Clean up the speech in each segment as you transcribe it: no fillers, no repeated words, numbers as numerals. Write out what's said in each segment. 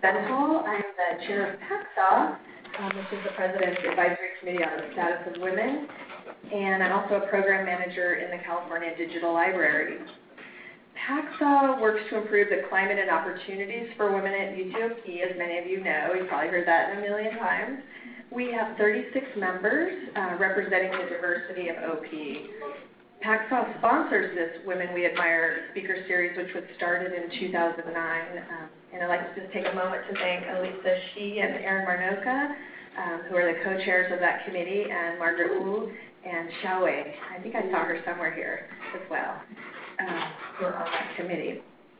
Benthal. I'm the chair of PACSA, which is the President's Advisory Committee on the Status of Women, and I'm also a program manager in the California Digital Library. PACSA works to improve the climate and opportunities for women at UCOP, as many of you know. You've probably heard that a million times. We have 36 members representing the diversity of OP. PACSA sponsors this Women We Admire speaker series, which was started in 2009. And I'd like to just take a moment to thank Elisa Shi and Erin Marnoka, who are the co-chairs of that committee, and Margaret Wu and Xiao Wei. I think I saw her somewhere here as well, who are on that committee.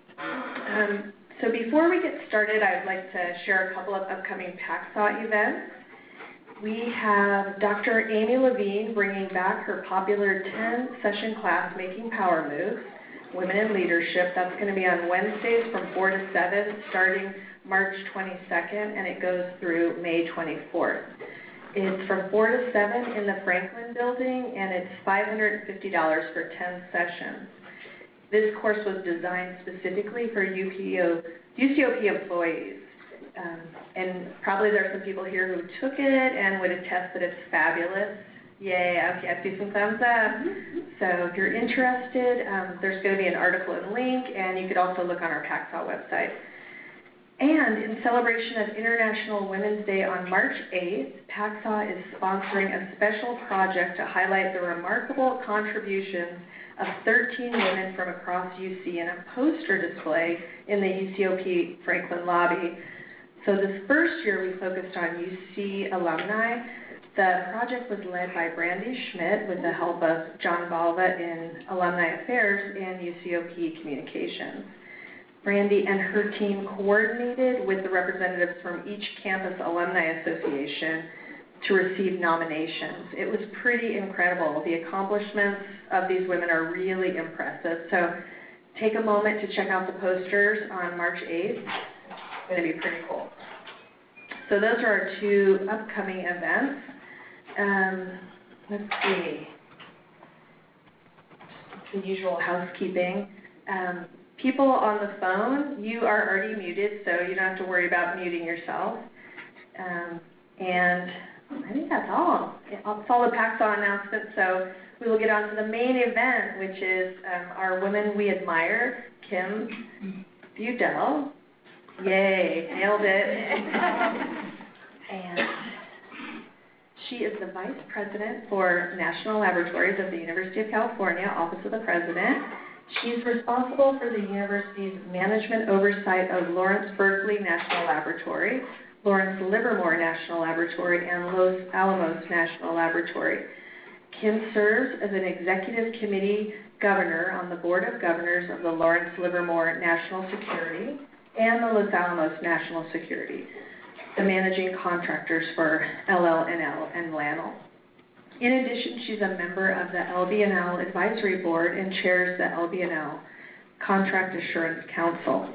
So before we get started, I'd like to share a couple of upcoming PACSA events. We have Dr. Amy Levine bringing back her popular 10-session class, Making Power Moves, Women in Leadership. That's going to be on Wednesdays from 4 to 7, starting March 22nd, and it goes through May 24th. It's from 4 to 7 in the Franklin Building, and it's $550 for 10 sessions. This course was designed specifically for UCOP employees. And probably there are some people here who took it and would attest that it's fabulous. Yay, okay, I see some thumbs up. So if you're interested, there's going to be an article and link, and you could also look on our PACSA website. And in celebration of International Women's Day on March 8th, PACSA is sponsoring a special project to highlight the remarkable contributions of 13 women from across UC in a poster display in the UCOP Franklin lobby. So this first year we focused on UC alumni. The project was led by Brandy Schmidt with the help of John Balva in Alumni Affairs and UCOP Communications. Brandy and her team coordinated with the representatives from each campus alumni association to receive nominations. It was pretty incredible. The accomplishments of these women are really impressive. So take a moment to check out the posters on March 8th. It's going to be pretty cool. So those are our two upcoming events. Let's see. The usual housekeeping. People on the phone, you are already muted, so you don't have to worry about muting yourself. And I think that's all. That's all the PACSA announcements. So we will get on to the main event, which is our Women We Admire, Kim Budell. Yay, nailed it. And she is the Vice President for National Laboratories of the University of California, Office of the President. She's responsible for the university's management oversight of Lawrence Berkeley National Laboratory, Lawrence Livermore National Laboratory, and Los Alamos National Laboratory. Kim serves as an executive committee governor on the Board of Governors of the Lawrence Livermore National Security and the Los Alamos National Security, the managing contractors for LLNL and LANL. In addition, she's a member of the LBNL Advisory Board and chairs the LBNL Contract Assurance Council.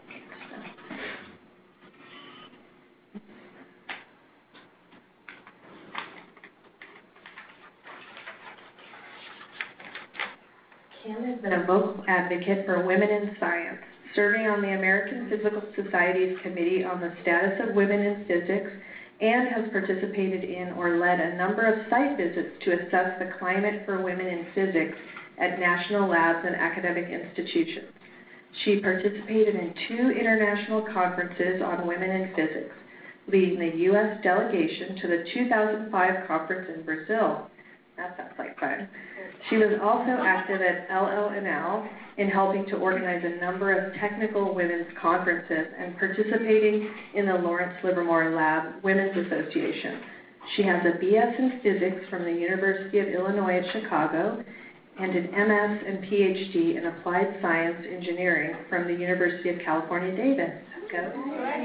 Kim has been a vocal advocate for women in science, serving on the American Physical Society's Committee on the Status of Women in Physics, and has participated in or led a number of site visits to assess the climate for women in physics at national labs and academic institutions. She participated in 2 international conferences on women in physics, leading the U.S. delegation to the 2005 conference in Brazil. That sounds like fun. She was also active at LLNL in helping to organize a number of technical women's conferences and participating in the Lawrence Livermore Lab Women's Association. She has a BS in physics from the University of Illinois at Chicago and an MS and PhD in applied science engineering from the University of California, Davis. Go.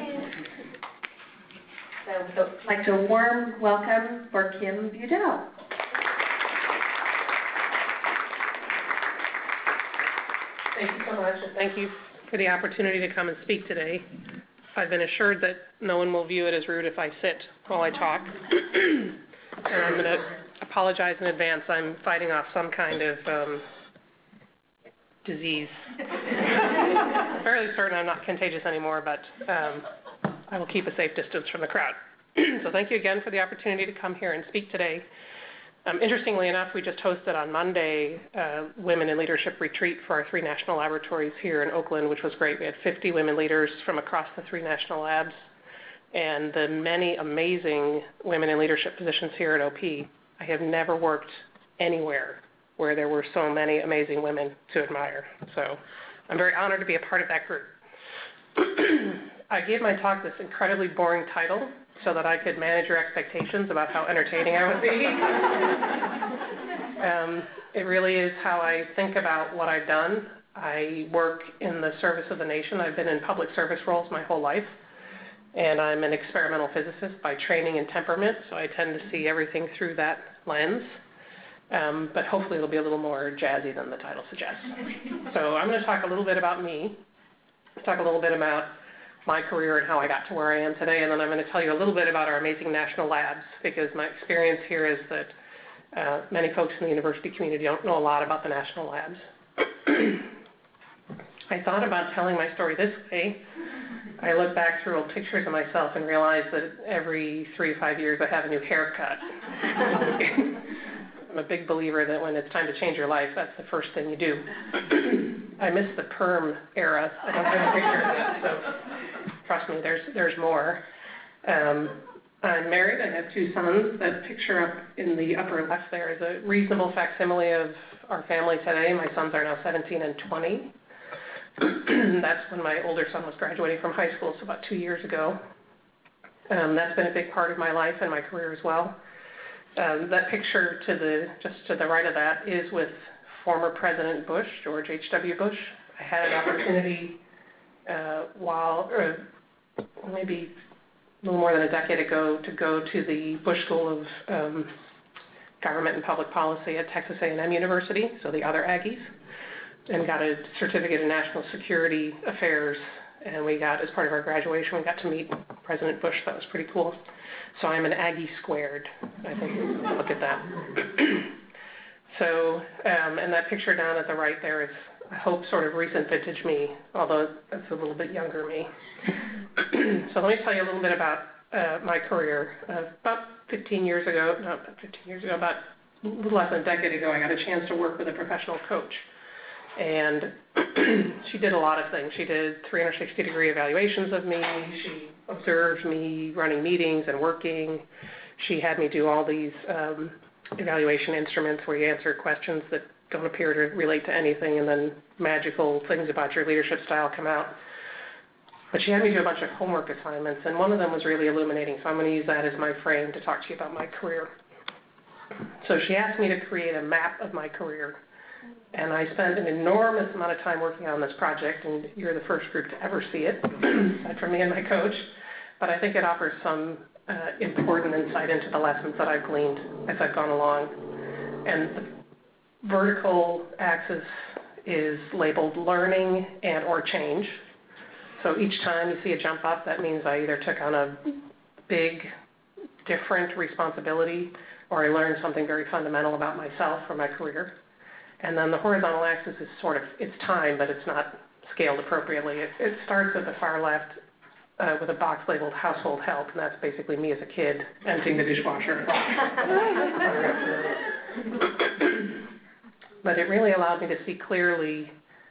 So I'd like to warm welcome for Kim Budell. Thank you so much, and thank you for the opportunity to come and speak today. I've been assured that no one will view it as rude if I sit while I talk. And I'm going to apologize in advance. I'm fighting off some kind of disease. I'm fairly certain I'm not contagious anymore, but I will keep a safe distance from the crowd. So thank you again for the opportunity to come here and speak today. Interestingly enough, we just hosted on Monday Women in Leadership Retreat for our 3 national laboratories here in Oakland, which was great. We had 50 women leaders from across the 3 national labs, and the many amazing women in leadership positions here at OP. I have never worked anywhere where there were so many amazing women to admire. So I'm very honored to be a part of that group. I gave my talk this incredibly boring title so that I could manage your expectations about how entertaining I would be. It really is how I think about what I've done. I work in the service of the nation. I've been in public service roles my whole life, and I'm an experimental physicist by training and temperament, so I tend to see everything through that lens. But hopefully it'll be a little more jazzy than the title suggests. So I'm going to talk a little bit about me, talk a little bit about my career and how I got to where I am today, and then I'm going to tell you a little bit about our amazing national labs, because my experience here is that many folks in the university community don't know a lot about the national labs. I thought about telling my story this way. I look back through old pictures of myself and realize that every 3 to 5 years I have a new haircut. I'm a big believer that when it's time to change your life, that's the first thing you do. I miss the perm era. I don't have a picture of that, so trust me, there's more. I'm married. I have 2 sons. That picture up in the upper left there is a reasonable facsimile of our family today. My sons are now 17 and 20. That's when my older son was graduating from high school, so about 2 years ago. That's been a big part of my life and my career as well. That picture just to the right of that is with former President Bush, George H.W. Bush. I had an opportunity maybe a little more than a decade ago to go to the Bush School of Government and Public Policy at Texas A&M University, so the other Aggies, and got a certificate in national security affairs. And we got, as part of our graduation, we got to meet President Bush. That was pretty cool. So I'm an Aggie squared, I think. Look at that. So, and that picture down at the right there is, I hope, sort of recent vintage me, although it's a little bit younger me. So let me tell you a little bit about my career. About 15 years ago, about a little less than a decade ago, I got a chance to work with a professional coach. And she did a lot of things. She did 360-degree evaluations of me. She observed me running meetings and working. She had me do all these evaluation instruments where you answer questions that don't appear to relate to anything, and then magical things about your leadership style come out. But she had me do a bunch of homework assignments, and one of them was really illuminating, so I'm going to use that as my frame to talk to you about my career. So she asked me to create a map of my career. And I spent an enormous amount of time working on this project, and you're the first group to ever see it, aside from me and my coach. But I think it offers some important insight into the lessons that I've gleaned as I've gone along. And the vertical axis is labeled learning and or change. So each time you see a jump up, that means I either took on a big, different responsibility, or I learned something very fundamental about myself or my career. And then the horizontal axis is sort of, it's time, but it's not scaled appropriately. It starts at the far left with a box labeled household help, and that's basically me as a kid emptying the dishwasher. But it really allowed me to see clearly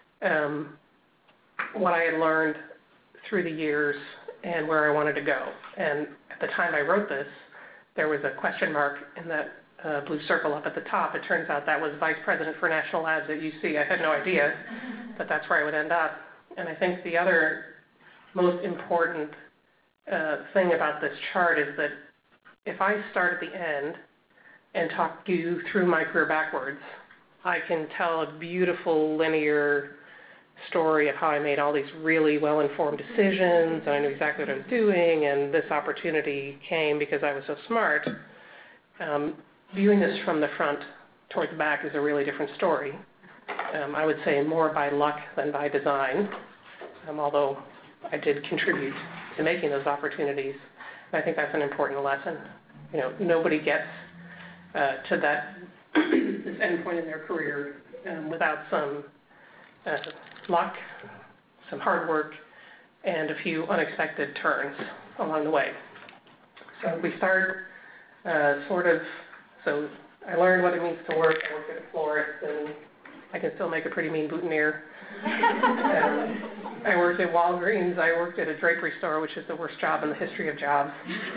what I had learned through the years and where I wanted to go. And at the time I wrote this, there was a question mark in that blue circle up at the top. It turns out that was Vice President for National Labs at UC. I had no idea that that's where I would end up. And I think the other most important thing about this chart is that if I start at the end and talk you through my career backwards, I can tell a beautiful linear story of how I made all these really well-informed decisions, and I knew exactly what I was doing, and this opportunity came because I was so smart. Viewing this from the front toward the back is a really different story. I would say more by luck than by design, although I did contribute to making those opportunities. I think that's an important lesson. You know, nobody gets to this end point in their career without some luck, some hard work, and a few unexpected turns along the way. So we start so I learned what it means to work. I worked at a florist, and I can still make a pretty mean boutonniere. I worked at Walgreens. I worked at a drapery store, which is the worst job in the history of jobs.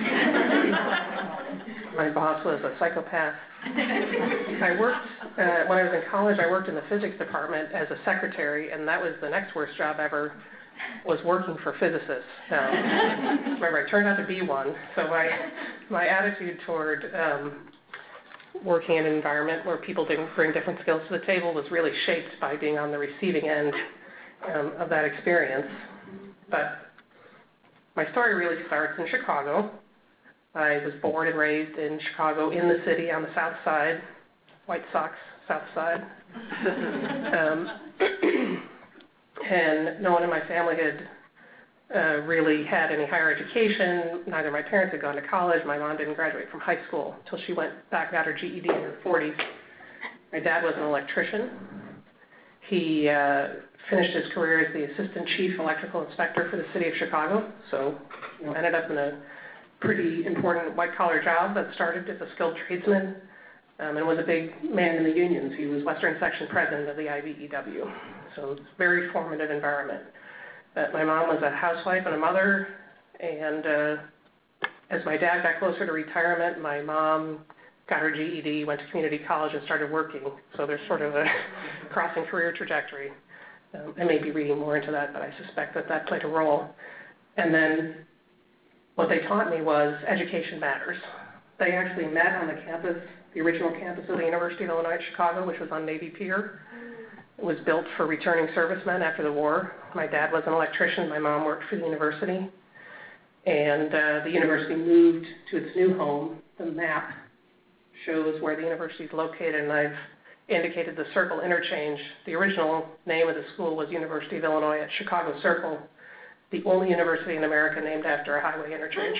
My boss was a psychopath. I worked, when I was in college, I worked in the physics department as a secretary, and that was the next worst job ever, was working for physicists. Remember, I turned out to be one, so my attitude toward working in an environment where people didn't bring different skills to the table was really shaped by being on the receiving end of that experience. But my story really starts in Chicago. I was born and raised in Chicago, in the city, on the south side, White Sox south side. And no one in my family had really had any higher education. Neither of my parents had gone to college. My mom didn't graduate from high school until she went back and got her GED in her 40s. My dad was an electrician. He finished his career as the assistant chief electrical inspector for the city of Chicago, so ended up in a pretty important white-collar job that started as a skilled tradesman, and was a big man in the unions. He was Western Section president of the IBEW, so it's a very formative environment. My mom was a housewife and a mother, and as my dad got closer to retirement, my mom got her GED, went to community college, and started working. So there's sort of a crossing career trajectory. I may be reading more into that, but I suspect that played a role. And then what they taught me was education matters. They actually met on the campus, the original campus of the University of Illinois at Chicago, which was on Navy Pier. It was built for returning servicemen after the war. My dad was an electrician. My mom worked for the university. And the university moved to its new home. The map shows where the university is located, and I've indicated the Circle interchange. The original name of the school was University of Illinois at Chicago Circle, the only university in America named after a highway interchange.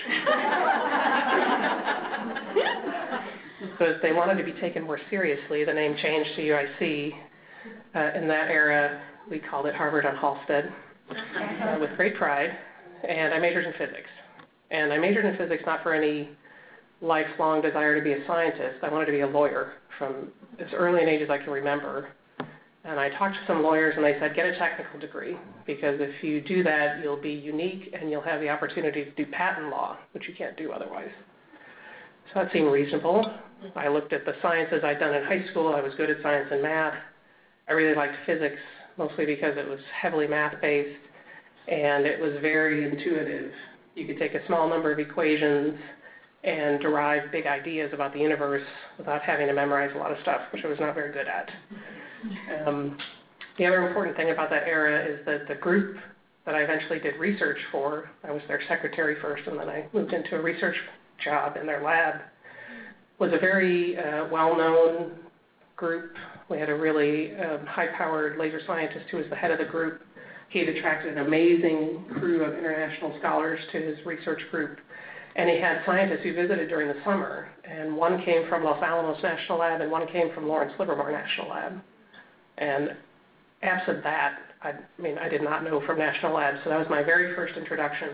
Because they wanted to be taken more seriously, the name changed to UIC. In that era, we called it Harvard on Halsted, with great pride, and I majored in physics. And I majored in physics not for any lifelong desire to be a scientist. I wanted to be a lawyer from as early an age as I can remember. And I talked to some lawyers, and they said, get a technical degree, because if you do that, you'll be unique, and you'll have the opportunity to do patent law, which you can't do otherwise. So that seemed reasonable. I looked at the sciences I'd done in high school. I was good at science and math. I really liked physics, mostly because it was heavily math-based, and it was very intuitive. You could take a small number of equations and derive big ideas about the universe without having to memorize a lot of stuff, which I was not very good at. The other important thing about that era is that the group that I eventually did research for, I was their secretary first, and then I moved into a research job in their lab, was a very well-known group. We had a really high-powered laser scientist who was the head of the group. He had attracted an amazing crew of international scholars to his research group. And he had scientists who visited during the summer. And one came from Los Alamos National Lab, and one came from Lawrence Livermore National Lab. And absent that, I did not know from National Lab, so that was my very first introduction.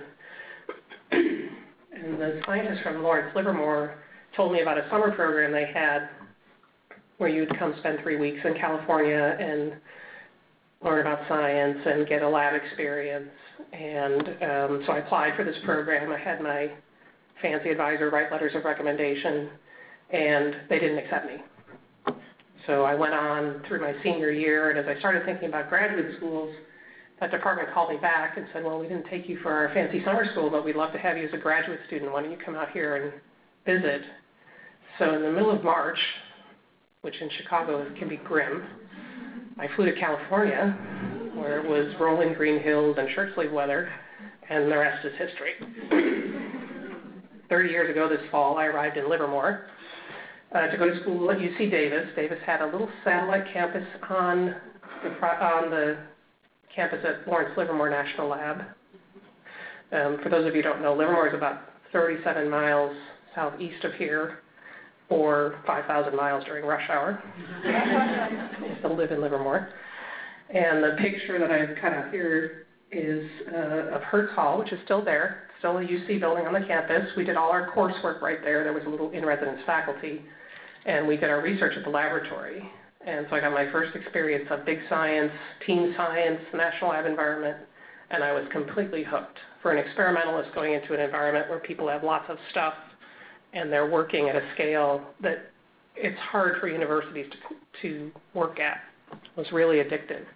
And the scientists from Lawrence Livermore told me about a summer program they had where you'd come spend 3 weeks in California and learn about science and get a lab experience. And so I applied for this program. I had my fancy advisor write letters of recommendation, and they didn't accept me. So I went on through my senior year, and as I started thinking about graduate schools, that department called me back and said, well, we didn't take you for our fancy summer school, but we'd love to have you as a graduate student. Why don't you come out here and visit? So in the middle of March, which in Chicago can be grim, I flew to California, where it was rolling green hills and shirt-sleeve weather, and the rest is history. 30 years ago this fall, I arrived in Livermore to go to school at UC Davis. Davis had a little satellite campus on the campus at Lawrence Livermore National Lab. For those of you who don't know, Livermore is about 37 miles southeast of here, or 5,000 miles during rush hour. I still live in Livermore. And the picture that I've cut out here is of Hertz Hall, which is still there, still a UC building on the campus. We did all our coursework right there. There was a little in-residence faculty, and we did our research at the laboratory. And so I got my first experience of big science, team science, national lab environment, and I was completely hooked. For an experimentalist going into an environment where people have lots of stuff and they're working at a scale that it's hard for universities to work at, it was really addictive.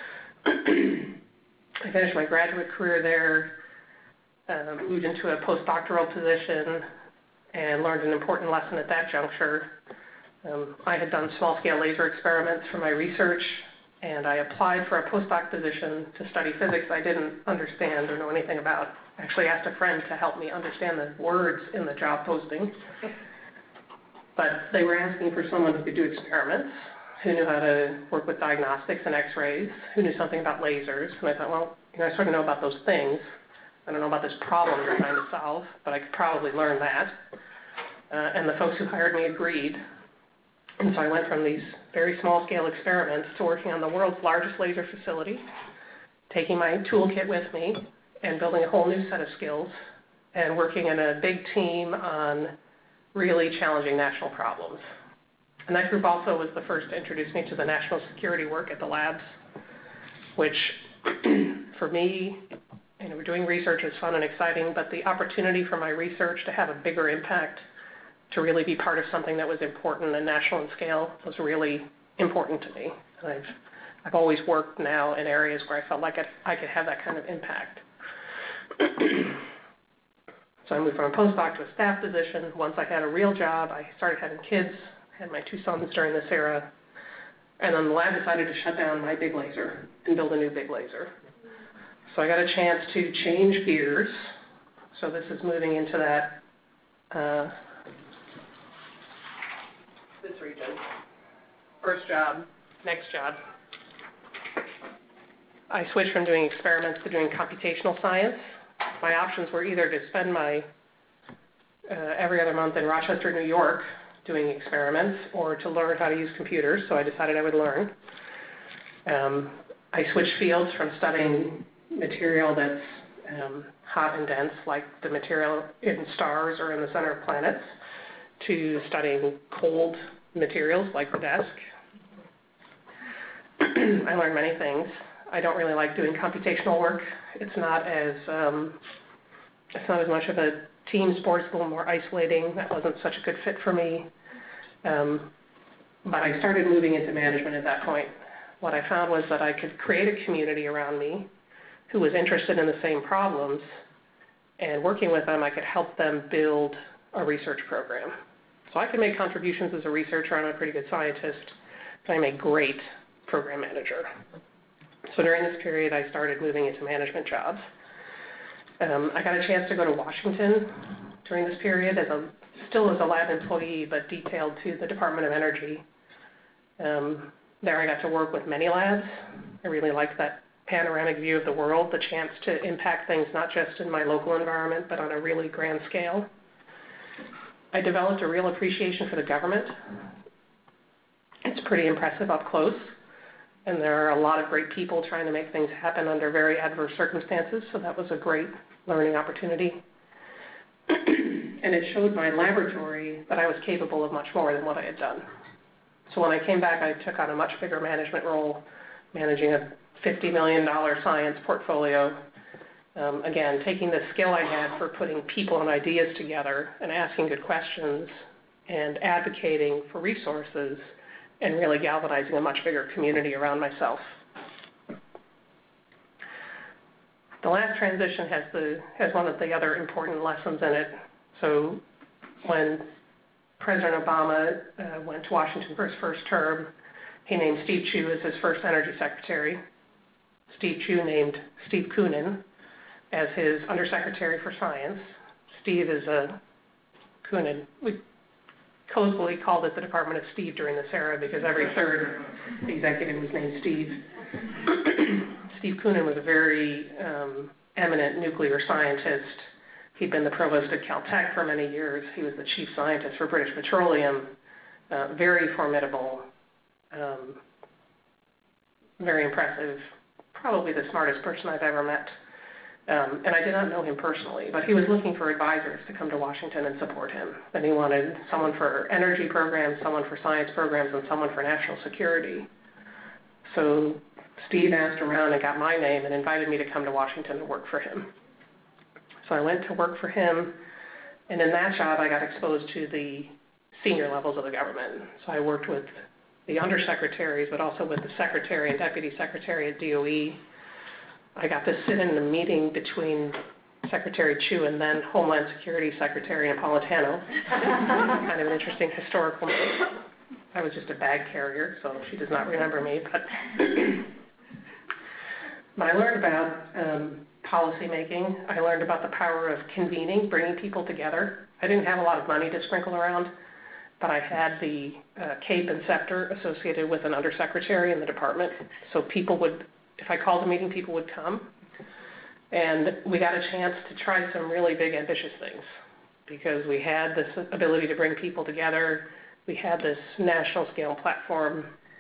I finished my graduate career there, moved into a postdoctoral position, and learned an important lesson at that juncture. I had done small-scale laser experiments for my research, and I applied for a postdoc position to study physics I didn't understand or know anything about. I actually asked a friend to help me understand the words in the job posting. But they were asking for someone who could do experiments, who knew how to work with diagnostics and x-rays, who knew something about lasers. And I thought, well, I sort of know about those things. I don't know about this problem you're trying to solve, but I could probably learn that. And the folks who hired me agreed. And so I went from these very small-scale experiments to working on the world's largest laser facility, taking my toolkit with me, and building a whole new set of skills, and working in a big team on really challenging national problems. And that group also was the first to introduce me to the national security work at the labs, which for me, doing research is fun and exciting, but the opportunity for my research to have a bigger impact, to really be part of something that was important and national in scale, was really important to me. And I've always worked now in areas where I felt like I could have that kind of impact. So I moved from a postdoc to a staff position. Once I had a real job, I started having kids. I had my 2 sons during this era. And then the lab decided to shut down my big laser and build a new big laser. So I got a chance to change gears. So this is moving into that, this region. First job, next job. I switched from doing experiments to doing computational science. My options were either to spend my every other month in Rochester, New York, doing experiments, or to learn how to use computers, so I decided I would learn. I switched fields from studying material that's hot and dense, like the material in stars or in the center of planets, to studying cold materials like the desk. I learned many things. I don't really like doing computational work. It's not as much of a team sport. It's a little more isolating. That wasn't such a good fit for me. But I started moving into management at that point. What I found was that I could create a community around me who was interested in the same problems, and working with them, I could help them build a research program. So I could make contributions as a researcher. I'm a pretty good scientist, but I'm a great program manager. So during this period, I started moving into management jobs. I got a chance to go to Washington during this period, still as a lab employee, but detailed to the Department of Energy. There I got to work with many labs. I really liked that panoramic view of the world, the chance to impact things not just in my local environment, but on a really grand scale. I developed a real appreciation for the government. It's pretty impressive up close. And there are a lot of great people trying to make things happen under very adverse circumstances, so that was a great learning opportunity. And it showed my laboratory that I was capable of much more than what I had done. So when I came back, I took on a much bigger management role, managing a $50 million science portfolio. Again, taking the skill I had for putting people and ideas together and asking good questions and advocating for resources, and really galvanizing a much bigger community around myself. The last transition has one of the other important lessons in it. So when President Obama went to Washington for his first term, he named Steve Chu as his first energy secretary. Steve Chu named Steve Koonin as his undersecretary for science. Steve is a Koonin. We colloquially called it the Department of Steve during this era because every third executive was named Steve. Steve Koonin was a very eminent nuclear scientist. He'd been the provost at Caltech for many years. He was the chief scientist for British Petroleum. Very formidable, very impressive, probably the smartest person I've ever met. And I did not know him personally, but he was looking for advisors to come to Washington and support him. And he wanted someone for energy programs, someone for science programs, and someone for national security. So Steve asked around and got my name and invited me to come to Washington to work for him. So I went to work for him, and in that job I got exposed to the senior levels of the government. So I worked with the undersecretaries, but also with the secretary and deputy secretary at DOE. I got to sit in the meeting between Secretary Chu and then Homeland Security Secretary Napolitano. Kind of an interesting historical moment. I was just a bag carrier, so she does not remember me. But I learned about policy making. I learned about the power of convening, bringing people together. I didn't have a lot of money to sprinkle around, but I had the cape and scepter associated with an undersecretary in the department, so people would, if I called a meeting, people would come. And we got a chance to try some really big, ambitious things because we had this ability to bring people together. We had this national scale platform.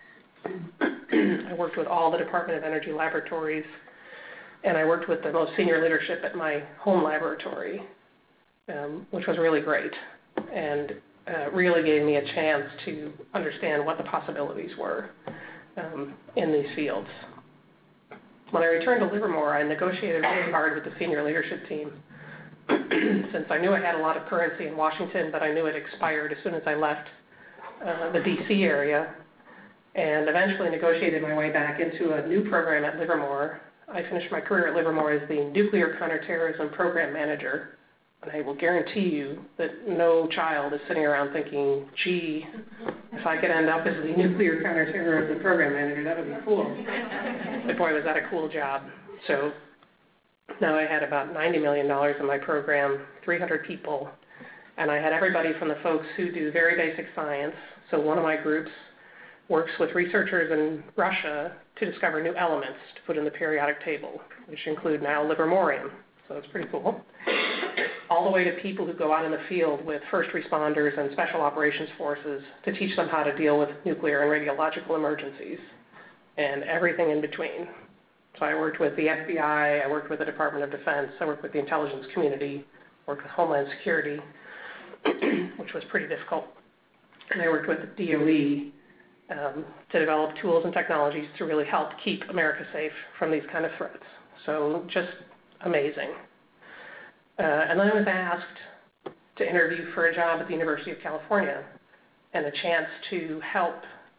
I worked with all the Department of Energy laboratories, and I worked with the most senior leadership at my home laboratory, which was really great, and really gave me a chance to understand what the possibilities were in these fields. When I returned to Livermore, I negotiated really hard with the senior leadership team since I knew I had a lot of currency in Washington, but I knew it expired as soon as I left the DC area, and eventually negotiated my way back into a new program at Livermore. I finished my career at Livermore as the Nuclear Counterterrorism Program Manager, and I will guarantee you that no child is sitting around thinking, gee, if I could end up as the Nuclear Counterterrorism Program Manager, that would be cool. But boy, was that a cool job. So now I had about $90 million in my program, 300 people, and I had everybody from the folks who do very basic science. So one of my groups works with researchers in Russia to discover new elements to put in the periodic table, which include now livermorium. So it's pretty cool. All the way to people who go out in the field with first responders and special operations forces to teach them how to deal with nuclear and radiological emergencies, and everything in between. So I worked with the FBI, I worked with the Department of Defense, I worked with the intelligence community, worked with Homeland Security, which was pretty difficult, and I worked with the DOE to develop tools and technologies to really help keep America safe from these kind of threats. So just amazing. And then I was asked to interview for a job at the University of California and a chance to help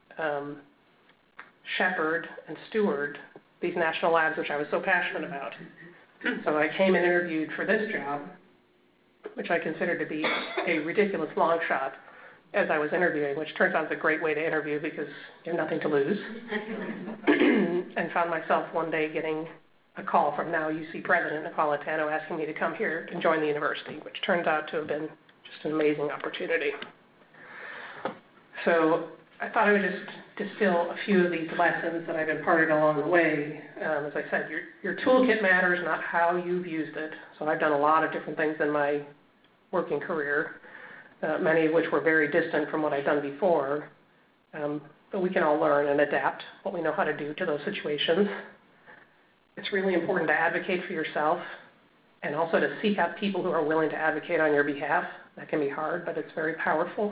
shepherd and steward these national labs, which I was so passionate about. So I came and interviewed for this job, which I considered to be a ridiculous long shot as I was interviewing, which turns out is a great way to interview because you have nothing to lose. And found myself one day getting a call from now UC President Napolitano asking me to come here and join the university, which turns out to have been just an amazing opportunity. So I thought I would just distill a few of these lessons that I've imparted along the way. As I said, your toolkit matters, not how you've used it. So I've done a lot of different things in my working career, many of which were very distant from what I've done before. But we can all learn and adapt what we know how to do to those situations. It's really important to advocate for yourself and also to seek out people who are willing to advocate on your behalf. That can be hard, but it's very powerful.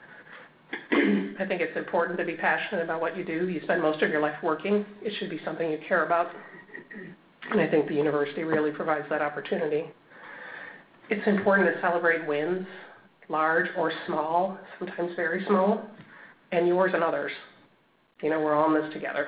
I think it's important to be passionate about what you do. You spend most of your life working. It should be something you care about. And I think the university really provides that opportunity. It's important to celebrate wins, large or small, sometimes very small, and yours and others. You know, we're all in this together.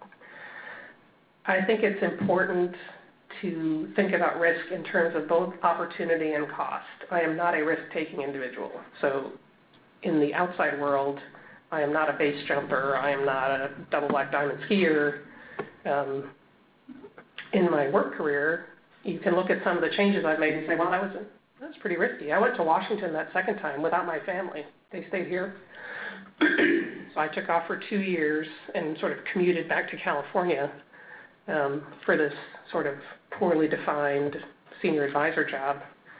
I think it's important to think about risk in terms of both opportunity and cost. I am not a risk-taking individual. So in the outside world, I am not a base jumper. I am not a double black diamond skier. In my work career, you can look at some of the changes I've made and say, well, that was pretty risky. I went to Washington that second time without my family. They stayed here. So I took off for 2 years and sort of commuted back to California for this sort of poorly defined senior advisor job.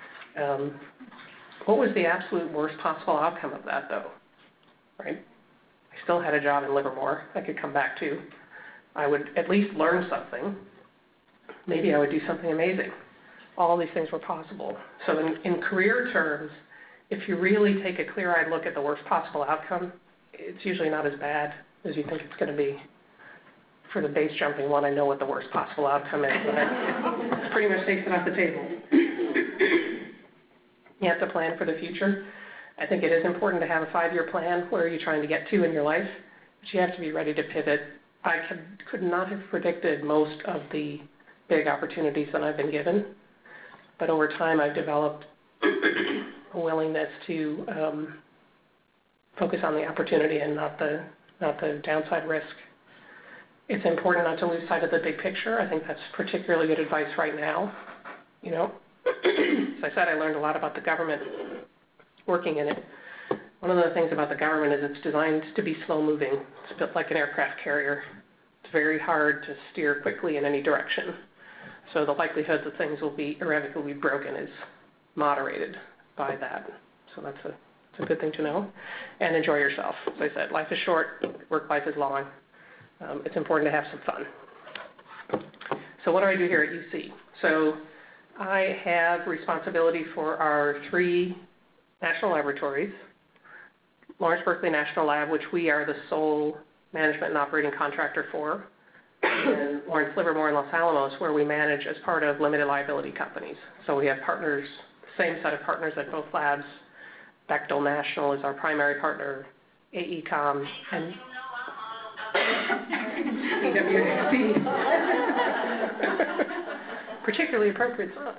What was the absolute worst possible outcome of that, though? Right? I still had a job in Livermore I could come back to. I would at least learn something. Maybe I would do something amazing. All these things were possible. So in career terms, if you really take a clear-eyed look at the worst possible outcome, it's usually not as bad as you think it's going to be. For the base jumping one, I know what the worst possible outcome is, but it pretty much takes it off the table. You have to plan for the future. I think it is important to have a 5-year plan. Where are you trying to get to in your life? But you have to be ready to pivot. I could not have predicted most of the big opportunities that I've been given, but over time I've developed a willingness to focus on the opportunity and not the downside risk. It's important not to lose sight of the big picture. I think that's particularly good advice right now. You know, as I said, I learned a lot about the government working in it. One of the things about the government is it's designed to be slow-moving. It's built like an aircraft carrier. It's very hard to steer quickly in any direction. So the likelihood that things will be irrevocably broken is moderated by that. So that's a good thing to know. And enjoy yourself. As I said, life is short, work life is long. It's important to have some fun. So what do I do here at UC? So I have responsibility for our 3 national laboratories. Lawrence Berkeley National Lab, which we are the sole management and operating contractor for, and Lawrence Livermore in Los Alamos, where we manage as part of limited liability companies. So we have partners, same set of partners at both labs. Bechtel National is our primary partner, AECOM, and PwC. Particularly appropriate song.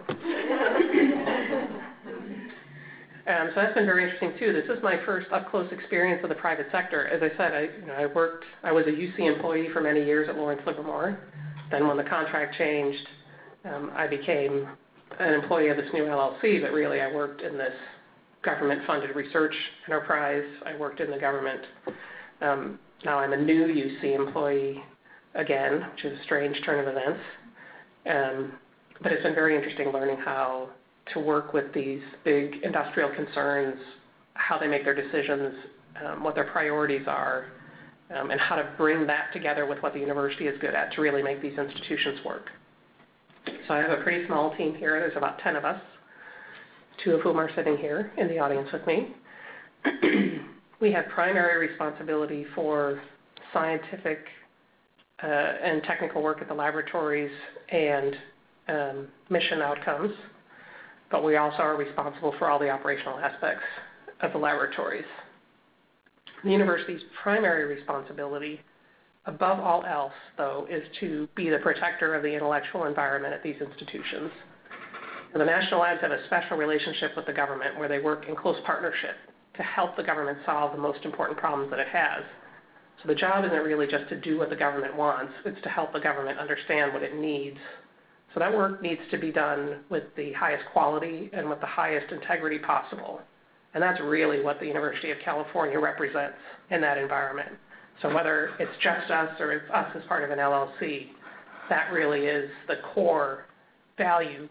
So that's been very interesting too. This is my first up-close experience of the private sector. As I said, I was a UC employee for many years at Lawrence Livermore. Then when the contract changed, I became an employee of this new LLC, but really I worked in this government-funded research enterprise. I worked in the government. Now I'm a new UC employee again, which is a strange turn of events. But it's been very interesting learning how to work with these big industrial concerns, how they make their decisions, what their priorities are, and how to bring that together with what the university is good at to really make these institutions work. So I have a pretty small team here. There's about 10 of us, 2 of whom are sitting here in the audience with me. We have primary responsibility for scientific and technical work at the laboratories and mission outcomes, but we also are responsible for all the operational aspects of the laboratories. The university's primary responsibility, above all else, though, is to be the protector of the intellectual environment at these institutions. The national labs have a special relationship with the government where they work in close partnership to help the government solve the most important problems that it has. So the job isn't really just to do what the government wants, it's to help the government understand what it needs. So that work needs to be done with the highest quality and with the highest integrity possible. And that's really what the University of California represents in that environment. So whether it's just us or it's us as part of an LLC, that really is the core value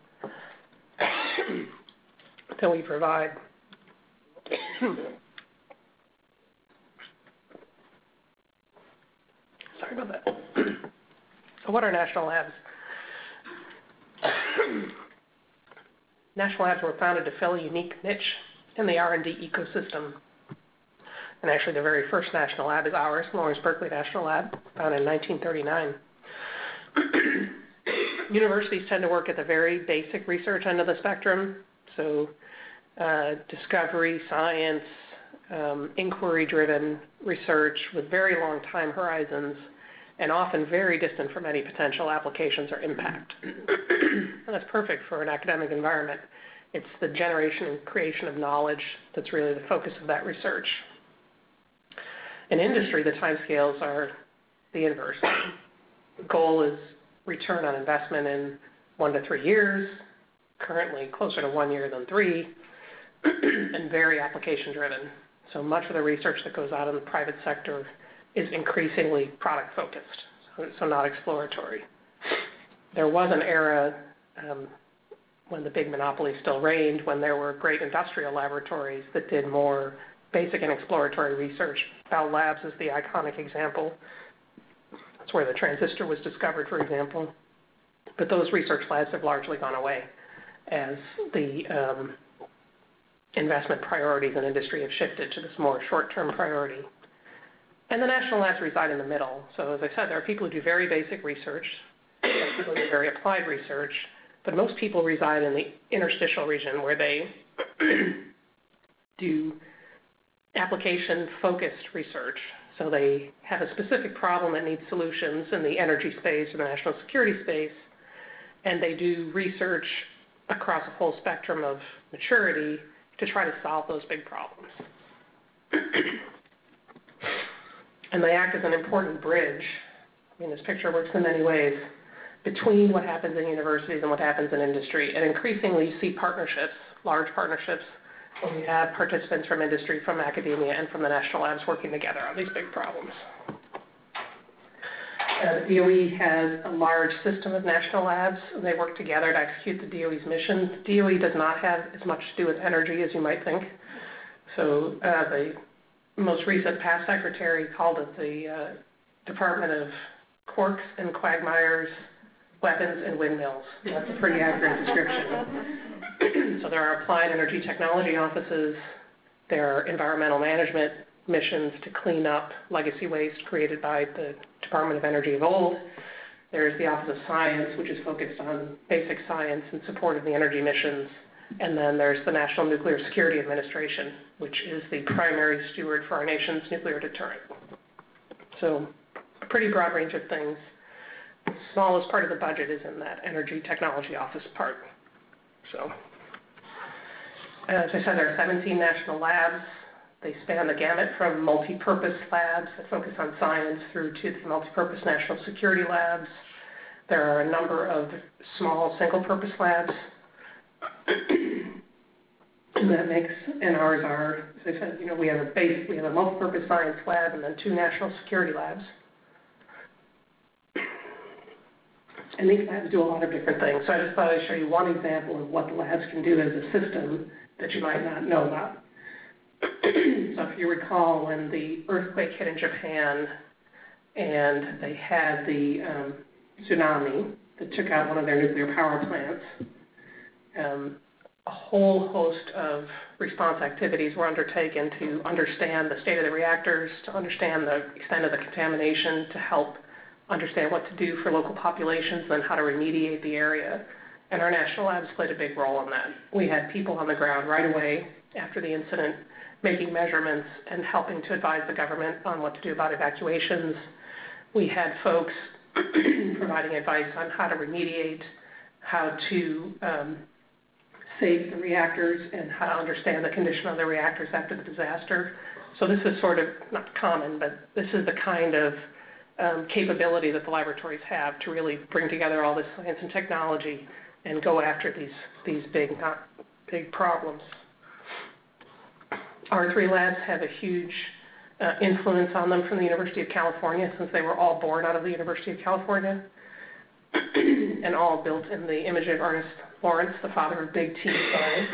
that we provide. Sorry about that. So what are national labs? National labs were founded to fill a unique niche in the R&D ecosystem. And actually the very first national lab is ours, Lawrence Berkeley National Lab, founded in 1939. Universities tend to work at the very basic research end of the spectrum, so discovery, science, inquiry-driven research with very long time horizons and often very distant from any potential applications or impact. And that's perfect for an academic environment. It's the generation and creation of knowledge that's really the focus of that research. In industry, the timescales are the inverse. The goal is return on investment in 1 to 3 years, currently closer to 1 year than 3, and very application-driven. So much of the research that goes out in the private sector is increasingly product-focused, so not exploratory. There was an era when the big monopoly still reigned, when there were great industrial laboratories that did more basic and exploratory research. Bell Labs is the iconic example. That's where the transistor was discovered, for example. But those research labs have largely gone away as the investment priorities in industry have shifted to this more short-term priority. And the national labs reside in the middle. So as I said, there are people who do very basic research, there are people who do very applied research, but most people reside in the interstitial region where they do application-focused research. So they have a specific problem that needs solutions in the energy space or the national security space, and they do research across a whole spectrum of maturity to try to solve those big problems. And they act as an important bridge. I mean, this picture works in many ways between what happens in universities and what happens in industry. And increasingly, you see partnerships, large partnerships, when you have participants from industry, from academia, and from the national labs working together on these big problems. The DOE has a large system of national labs. They work together to execute the DOE's mission. The DOE does not have as much to do with energy as you might think. So the most recent past secretary called it the Department of Quarks and Quagmires, Weapons and Windmills. That's a pretty accurate description. So there are applied energy technology offices. There are environmental management missions to clean up legacy waste created by the Department of Energy of old. There's the Office of Science, which is focused on basic science in support of the energy missions. And then there's the National Nuclear Security Administration, which is the primary steward for our nation's nuclear deterrent. So a pretty broad range of things. The smallest part of the budget is in that Energy Technology Office part. So as I said, there are 17 national labs. They span the gamut from multi-purpose labs that focus on science through to the multi-purpose national security labs. There are a number of small single-purpose labs. And that makes, and ours are, as I said, we have a multi-purpose science lab and then 2 national security labs. And these labs do a lot of different things. So I just thought I'd show you one example of what the labs can do as a system that you might not know about. So if you recall, when the earthquake hit in Japan and they had the tsunami that took out one of their nuclear power plants, a whole host of response activities were undertaken to understand the state of the reactors, to understand the extent of the contamination, to help understand what to do for local populations and how to remediate the area. And our national labs played a big role in that. We had people on the ground right away after the incident making measurements and helping to advise the government on what to do about evacuations. We had folks providing advice on how to remediate, how to save the reactors, and how to understand the condition of the reactors after the disaster. So this is sort of not common, but this is the kind of capability that the laboratories have to really bring together all this science and technology and go after these big problems. Our 3 labs have a huge influence on them from the University of California, since they were all born out of the University of California and all built in the image of Ernest Lawrence, the father of big T science.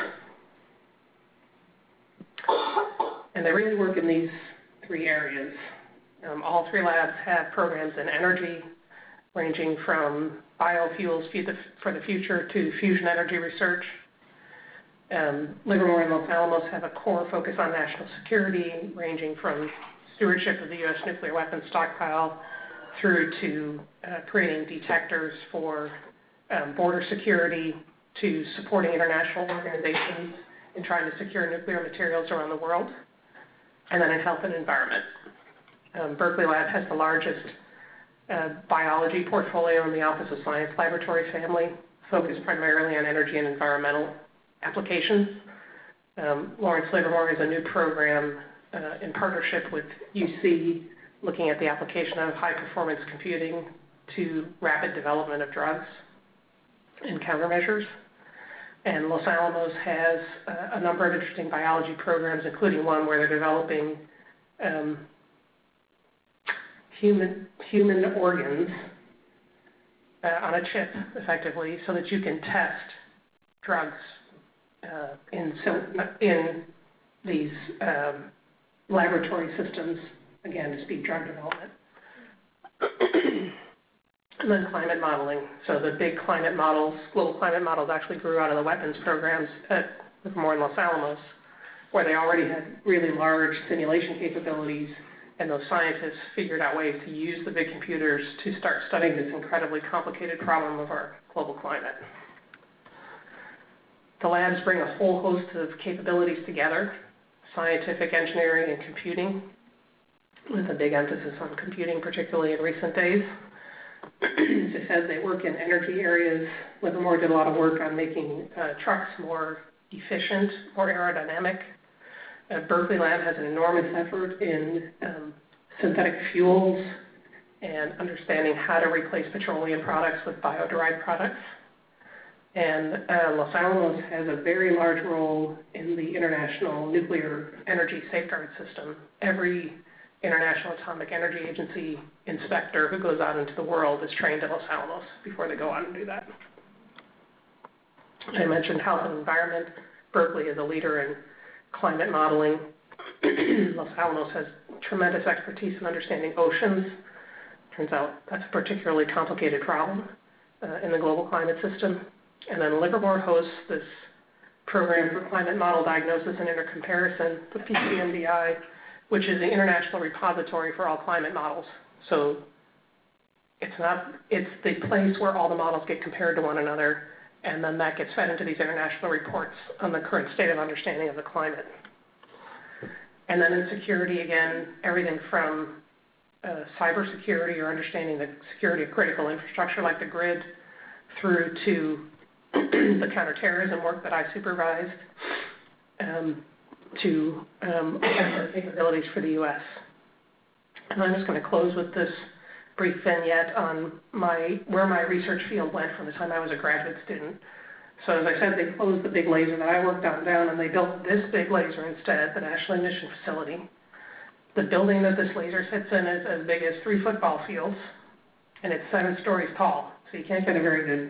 And they really work in these 3 areas. All 3 labs have programs in energy, ranging from biofuels for the future to fusion energy research. Livermore and Los Alamos have a core focus on national security, ranging from stewardship of the U.S. nuclear weapons stockpile through to creating detectors for border security, to supporting international organizations in trying to secure nuclear materials around the world, and then in health and environment. Berkeley Lab has the largest biology portfolio in the Office of Science Laboratory family, focused primarily on energy and environmental applications. Lawrence Livermore is a new program in partnership with UC, looking at the application of high-performance computing to rapid development of drugs and countermeasures. And Los Alamos has a number of interesting biology programs, including one where they're developing human organs on a chip, effectively, so that you can test drugs in these laboratory systems, again, to speed drug development. And then climate modeling. So the big climate models, global climate models, actually grew out of the weapons programs at Livermore and Los Alamos, where they already had really large simulation capabilities, and those scientists figured out ways to use the big computers to start studying this incredibly complicated problem of our global climate. The labs bring a whole host of capabilities together, scientific, engineering, and computing, with a big emphasis on computing, particularly in recent days. Just as they work in energy areas, Livermore did a lot of work on making trucks more efficient, more aerodynamic. Berkeley Lab has an enormous effort in synthetic fuels and understanding how to replace petroleum products with bio-derived products. And Los Alamos has a very large role in the International Nuclear Energy Safeguard System. Every International Atomic Energy Agency inspector who goes out into the world is trained at Los Alamos before they go out and do that. I mentioned health and environment. Berkeley is a leader in climate modeling. Los Alamos has tremendous expertise in understanding oceans. Turns out that's a particularly complicated problem in the global climate system. And then Livermore hosts this program for climate model diagnosis and intercomparison, the PCMDI, which is the international repository for all climate models. So it's the place where all the models get compared to one another, and then that gets fed into these international reports on the current state of understanding of the climate. And then in security, again, everything from cybersecurity or understanding the security of critical infrastructure like the grid through to the counterterrorism work that I supervised to capabilities for the U.S. And I'm just going to close with this brief vignette on where my research field went from the time I was a graduate student. So as I said, they closed the big laser that I worked on down, and they built this big laser instead, the National Ignition Facility. The building that this laser sits in is as big as 3 football fields, and it's 7 stories tall. So you can't get a very good,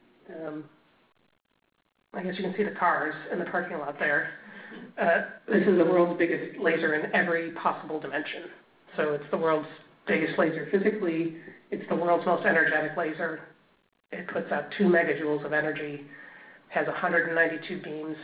I guess you can see the cars in the parking lot there. This is the world's biggest laser in every possible dimension. So it's the world's biggest laser physically. It's the world's most energetic laser. It puts out 2 megajoules of energy, has 192 beams,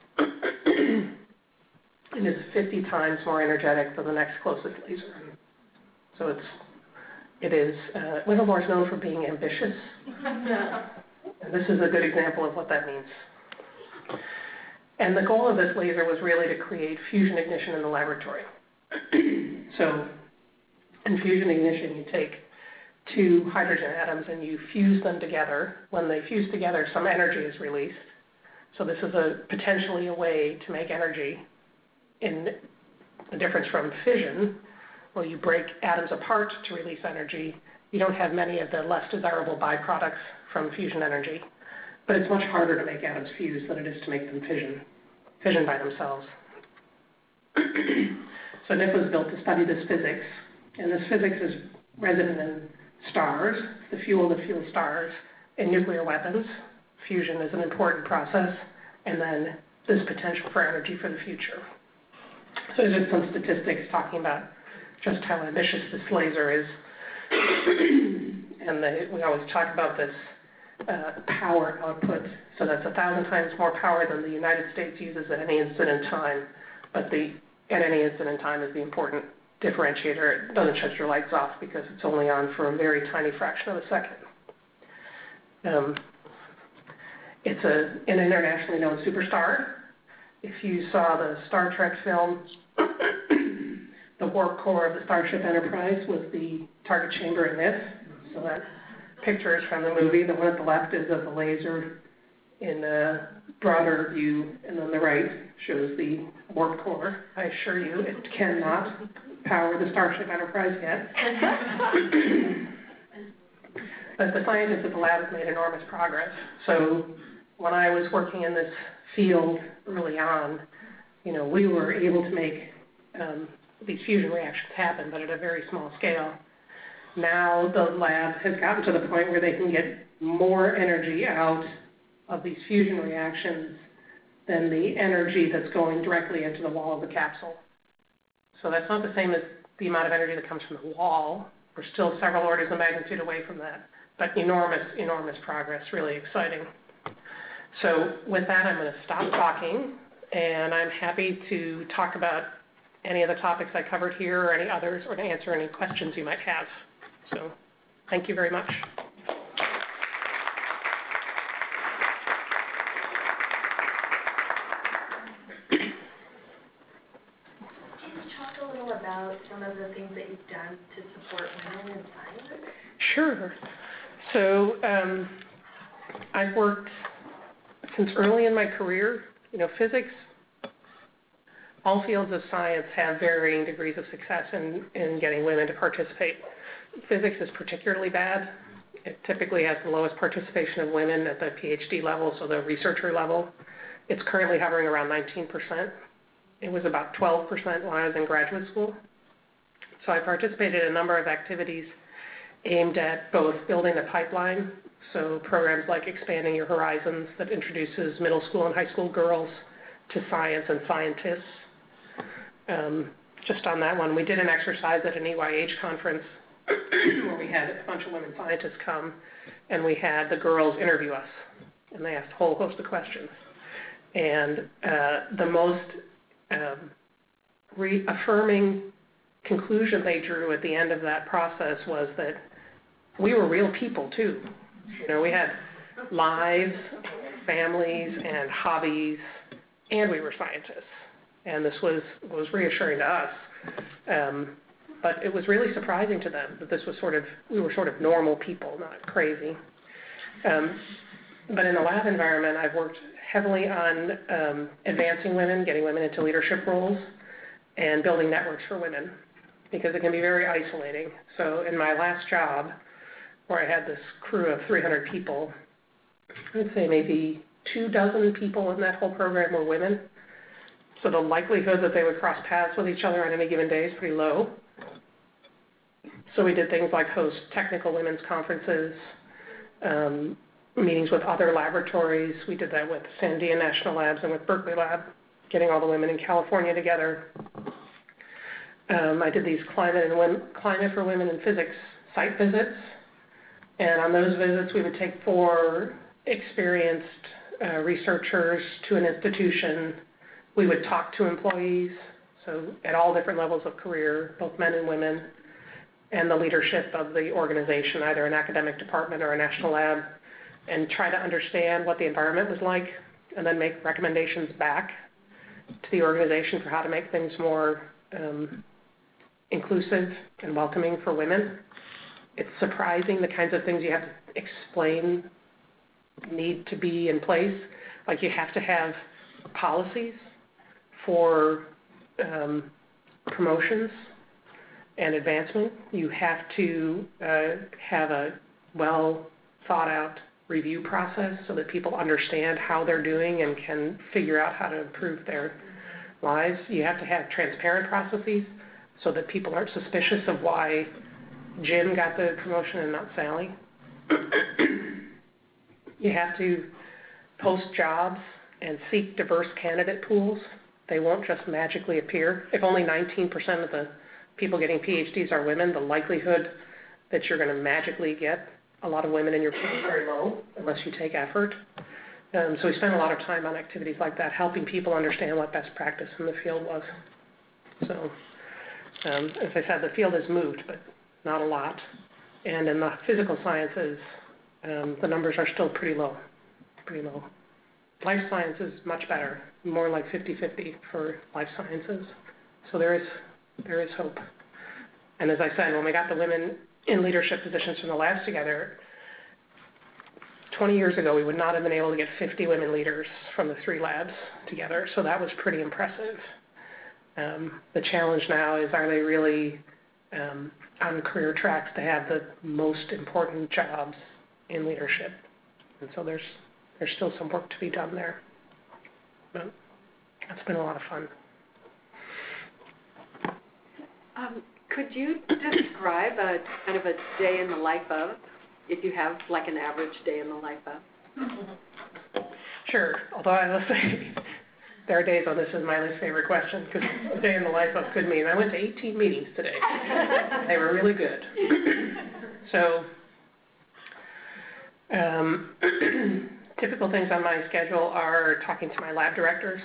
and is 50 times more energetic than the next closest laser. So Livermore is known for being ambitious. And this is a good example of what that means. And the goal of this laser was really to create fusion ignition in the laboratory. So in fusion ignition, you take 2 hydrogen atoms and you fuse them together. When they fuse together, some energy is released. So this is potentially a way to make energy. In the difference from fission, where you break atoms apart to release energy, you don't have many of the less desirable byproducts from fusion energy. But it's much harder to make atoms fuse than it is to make them fission by themselves. So NIF was built to study this physics, and this physics is resident in stars, the fuel that fuels stars, in nuclear weapons. Fusion is an important process, and then this potential for energy for the future. So there's some statistics talking about just how ambitious this laser is. And we always talk about this power output. So that's 1,000 times more power than the United States uses at any instant in time. But at any instant in time is the important differentiator. It doesn't shut your lights off because it's only on for a very tiny fraction of a second. It's an internationally known superstar. If you saw the Star Trek film, the warp core of the Starship Enterprise was the target chamber in this. So that picture is from the movie. The one at the left is of the laser in a broader view, and then the right shows the warp core. I assure you, it cannot power the Starship Enterprise yet. But the scientists at the lab have made enormous progress. So when I was working in this field early on, we were able to make these fusion reactions happen, but at a very small scale. Now the lab has gotten to the point where they can get more energy out of these fusion reactions than the energy that's going directly into the wall of the capsule. So that's not the same as the amount of energy that comes from the wall, We're still several orders of magnitude away from that, but enormous, enormous progress, really exciting. So with that, I'm going to stop talking, and I'm happy to talk about any of the topics I covered here or any others, or to answer any questions you might have. So thank you very much. About some of the things that you've done to support women in science? Sure. So I've worked since early in my career. Physics, all fields of science have varying degrees of success in getting women to participate. Physics is particularly bad. It typically has the lowest participation of women at the PhD level, so the researcher level. It's currently hovering around 19%. It was about 12% when I was in graduate school. So I participated in a number of activities aimed at both building the pipeline, so programs like Expanding Your Horizons that introduces middle school and high school girls to science and scientists. Just on that one, we did an exercise at an EYH conference where we had a bunch of women scientists come, and we had the girls interview us, and they asked a whole host of questions. And the most reaffirming conclusion they drew at the end of that process was that we were real people too. We had lives, families, and hobbies, and we were scientists. And this was reassuring to us. But it was really surprising to them that we were sort of normal people, not crazy. But in the lab environment, I've worked heavily on advancing women, getting women into leadership roles, and building networks for women, because it can be very isolating. So in my last job, where I had this crew of 300 people, I would say maybe 24 people in that whole program were women. So the likelihood that they would cross paths with each other on any given day is pretty low. So we did things like host technical women's conferences, meetings with other laboratories. We did that with Sandia National Labs and with Berkeley Lab, getting all the women in California together. I did these Climate for Women in Physics site visits, and on those visits we would take 4 experienced researchers to an institution. We would talk to employees, so at all different levels of career, both men and women, and the leadership of the organization, either an academic department or a national lab, and try to understand what the environment was like, and then make recommendations back to the organization for how to make things more inclusive and welcoming for women. It's surprising the kinds of things you have to explain need to be in place. Like you have to have policies for promotions and advancement. You have to have a well thought out review process so that people understand how they're doing and can figure out how to improve their lives. You have to have transparent processes so that people aren't suspicious of why Jim got the promotion and not Sally. You have to post jobs and seek diverse candidate pools. They won't just magically appear. If only 19% of the people getting PhDs are women, the likelihood that you're going to magically get a lot of women in your pool is very low unless you take effort. So we spent a lot of time on activities like that, helping people understand what best practice in the field was. So as I said, the field has moved, but not a lot. And in the physical sciences, the numbers are still pretty low. Life sciences much better, more like 50-50 for life sciences. So there is hope. And as I said, when we got the women in leadership positions from the labs together, 20 years ago we would not have been able to get 50 women leaders from the 3 labs together. So that was pretty impressive. The challenge now is, are they really on career tracks to have the most important jobs in leadership? And so there's still some work to be done there. But it's been a lot of fun. Could you describe a kind of a day in the life of, if you have like an average day in the life of? Sure, although I will say there are days when this is my least favorite question, because a day in the life of could mean I went to 18 meetings today. They were really good. So, typical things on my schedule are talking to my lab directors.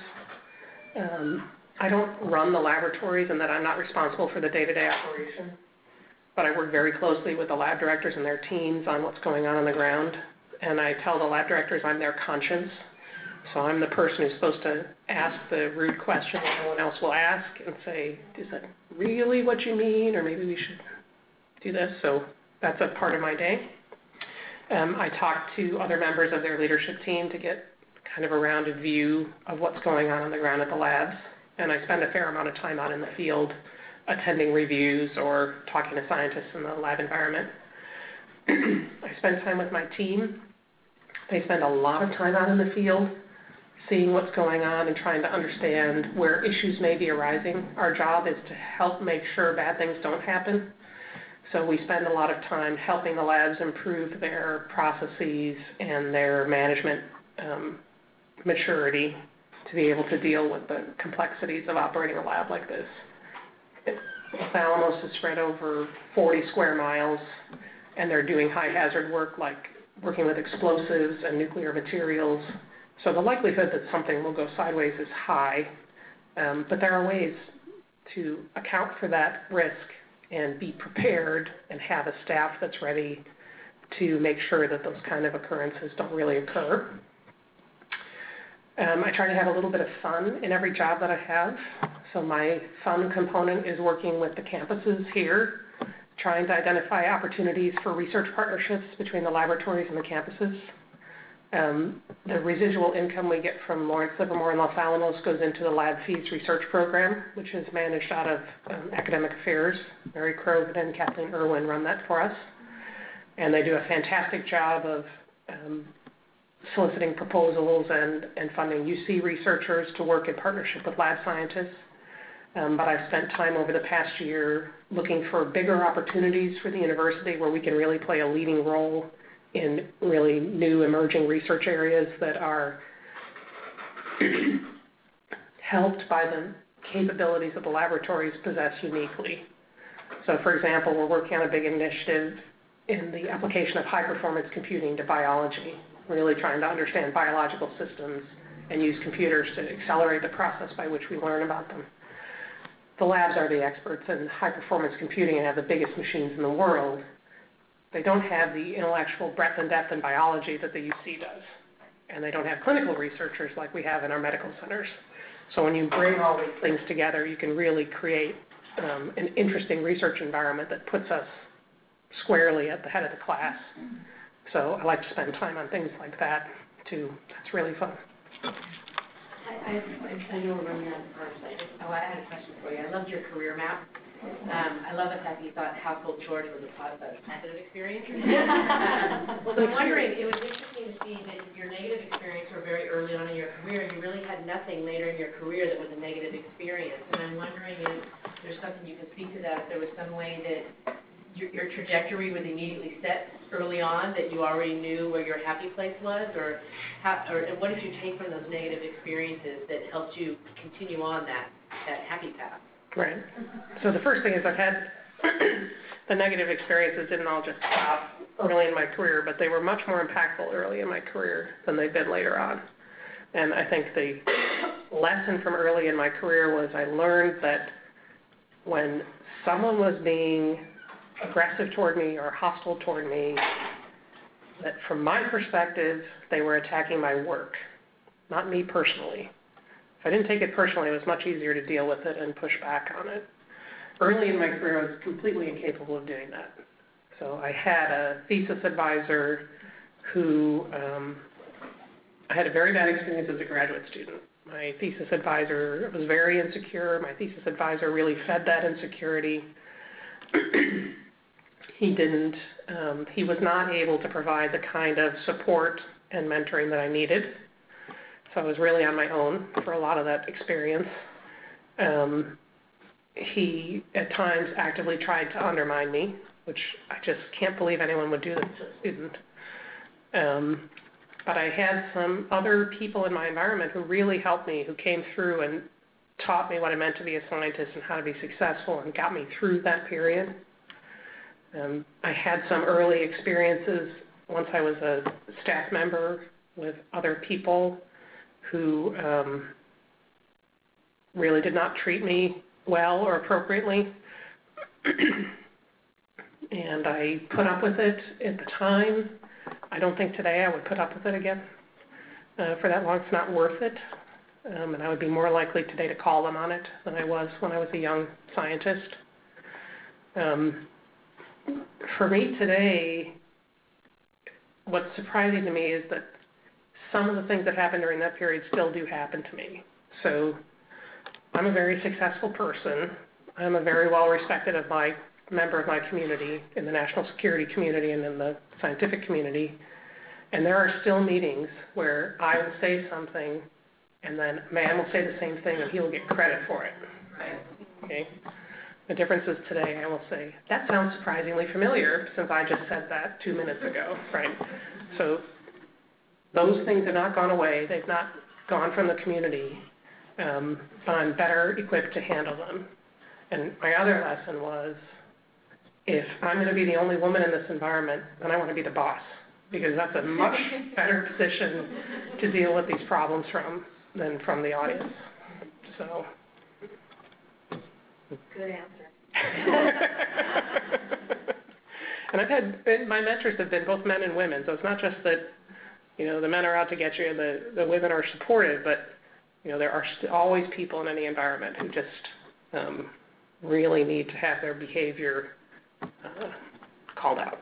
I don't run the laboratories and that I'm not responsible for the day-to-day operation, but I work very closely with the lab directors and their teams on what's going on the ground. And I tell the lab directors I'm their conscience. So I'm the person who's supposed to ask the rude question that no one else will ask and say, is that really what you mean? Or maybe we should do this. So that's a part of my day. I talk to other members of their leadership team to get kind of a rounded view of what's going on the ground at the labs. And I spend a fair amount of time out in the field attending reviews or talking to scientists in the lab environment. I spend time with my team. They spend a lot of time out in the field seeing what's going on and trying to understand where issues may be arising. Our job is to help make sure bad things don't happen. So we spend a lot of time helping the labs improve their processes and their management maturity to be able to deal with the complexities of operating a lab like this. Los Alamos is spread over 40 square miles, and they're doing high hazard work like working with explosives and nuclear materials. So the likelihood that something will go sideways is high, but there are ways to account for that risk and be prepared and have a staff that's ready to make sure that those kind of occurrences don't really occur. I try to have a little bit of fun in every job that I have. So my fun component is working with the campuses here, trying to identify opportunities for research partnerships between the laboratories and the campuses. The residual income we get from Lawrence Livermore and Los Alamos goes into the Lab Feeds research program, which is managed out of academic affairs. Mary Krogan and Kathleen Irwin run that for us. And they do a fantastic job of soliciting proposals and funding UC researchers to work in partnership with lab scientists. But I've spent time over the past year looking for bigger opportunities for the university where we can really play a leading role in really new emerging research areas that are helped by the capabilities that the laboratories possess uniquely. So for example, we're working on a big initiative in the application of high-performance computing to biology, really trying to understand biological systems and use computers to accelerate the process by which we learn about them. The labs are the experts in high-performance computing and have the biggest machines in the world. They don't have the intellectual breadth and depth in biology that the UC does. And they don't have clinical researchers like we have in our medical centers. So when you bring all these things together, you can really create an interesting research environment that puts us squarely at the head of the class. So I like to spend time on things like that, too. That's really fun. I know we're running out of time, I had a question for you. I loved your career map. I love the fact that you thought household chores was a positive experience. Well, I'm wondering, it was interesting to see that your negative experience were very early on in your career, and you really had nothing later in your career that was a negative experience. And I'm wondering if there's something you can speak to that, if there was some way that your trajectory was immediately set early on, that you already knew where your happy place was, or what did you take from those negative experiences that helped you continue on that happy path? Right. So the first thing is I've had the negative experiences didn't all just stop early in my career, but they were much more impactful early in my career than they've been later on. And I think the lesson from early in my career was I learned that when someone was being aggressive toward me or hostile toward me, that from my perspective, they were attacking my work, not me personally. If I didn't take it personally, it was much easier to deal with it and push back on it. Early in my career, I was completely incapable of doing that. So I had a thesis advisor who, I had a very bad experience as a graduate student. My thesis advisor was very insecure. My thesis advisor really fed that insecurity. He was not able to provide the kind of support and mentoring that I needed. So I was really on my own for a lot of that experience. He, at times, actively tried to undermine me, which I just can't believe anyone would do that to a student. but I had some other people in my environment who really helped me, who came through and taught me what it meant to be a scientist and how to be successful and got me through that period. I had some early experiences once I was a staff member with other people who really did not treat me well or appropriately. And I put up with it at the time. I don't think today I would put up with it again for that long. It's not worth it. And I would be more likely today to call them on it than I was when I was a young scientist. For me today, what's surprising to me is that some of the things that happened during that period still do happen to me. So I'm a very successful person. I'm a very well-respected member of my community, in the national security community and in the scientific community. And there are still meetings where I will say something and then a man will say the same thing and he will get credit for it. Right. Okay. The difference is today I will say, that sounds surprisingly familiar since I just said that 2 minutes ago, right? So those things have not gone away. They've not gone from the community, but I'm better equipped to handle them. And my other lesson was, if I'm going to be the only woman in this environment, then I want to be the boss, because that's a much better position to deal with these problems from than from the audience. So. Good answer. And my mentors have been both men and women, so it's not just that, the men are out to get you and the women are supportive, but, there are always people in any environment who just really need to have their behavior called out.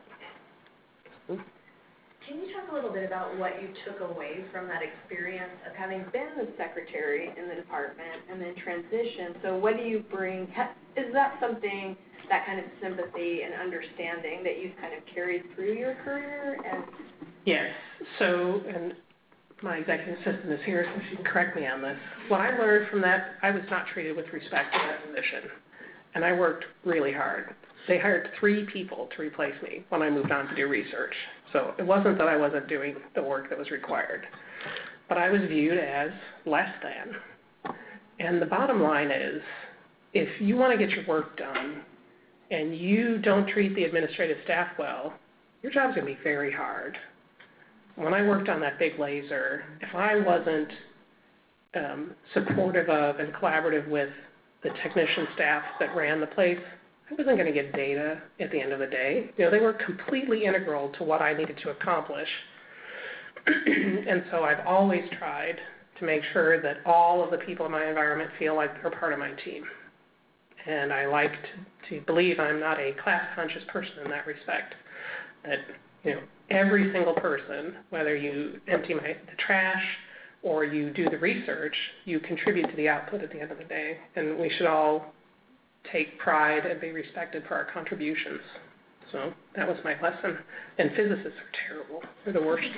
Can you talk a little bit about what you took away from that experience of having been the secretary in the department and then transition? So what do you bring? Is that something, that kind of sympathy and understanding that you've kind of carried through your career? Yes. So, and my executive assistant is here, so she can correct me on this. What I learned from that, I was not treated with respect in that position, and I worked really hard. They hired 3 people to replace me when I moved on to do research. So it wasn't that I wasn't doing the work that was required, but I was viewed as less than. And the bottom line is, if you want to get your work done and you don't treat the administrative staff well, your job's going to be very hard. When I worked on that big laser, if I wasn't supportive of and collaborative with the technician staff that ran the place, I wasn't going to get data at the end of the day. They were completely integral to what I needed to accomplish. And so I've always tried to make sure that all of the people in my environment feel like they're part of my team. And I like to believe I'm not a class-conscious person in that respect. That, every single person, whether you empty the trash or you do the research, you contribute to the output at the end of the day. And we should all take pride and be respected for our contributions. So that was my lesson. And physicists are terrible. They're the worst.